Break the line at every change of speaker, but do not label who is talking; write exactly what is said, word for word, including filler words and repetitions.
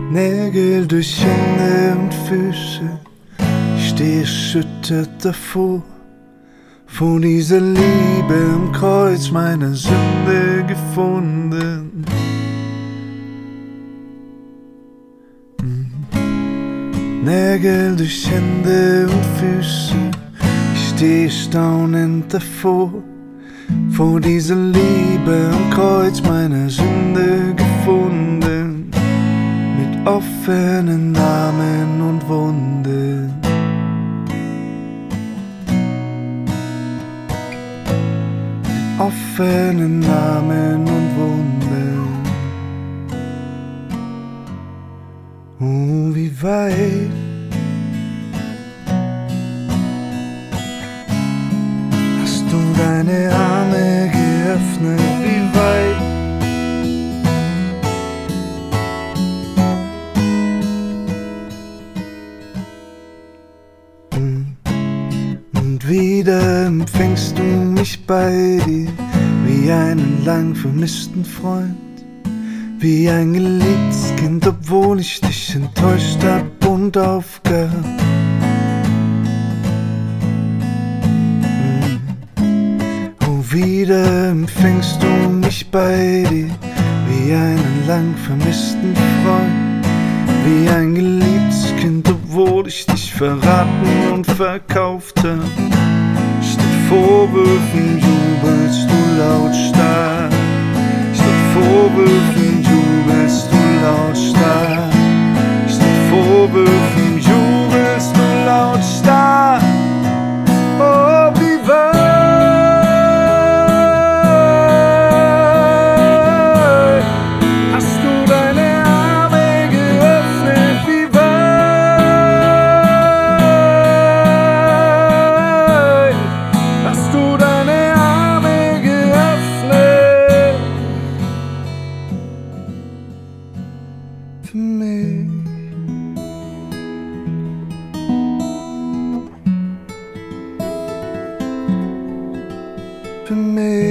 Nägel durch Hände und Füße, ich stehe erschüttert davor, vor dieser Liebe am Kreuz meine Sünde gefunden. Nägel durch Hände und Füße, ich stehe staunend davor, vor dieser Liebe am Kreuz meine Sünde gefunden, mit offenen Armen und Wunden. Mit offenen Armen und Wunden. Oh, wie weit hast du deine Arme geöffnet, wie weit und wieder empfängst du mich bei dir, wie einen lang vermissten Freund, wie ein geliebtes Kind, obwohl ich dich enttäuscht hab und aufgab. Oh, wieder empfängst du mich bei dir, wie einen lang vermissten Freund, wie ein geliebtes Kind, obwohl ich dich verraten und verkauft hab. Statt Vorwürfen jubelst du lautstark, statt Vorwürfen jubelst du lautstark, statt Vorwürfen jubelst du lautstark. Oh, wie weit hast du deine Arme geöffnet, wie weit hast du deine Arme geöffnet für mich. Für mich.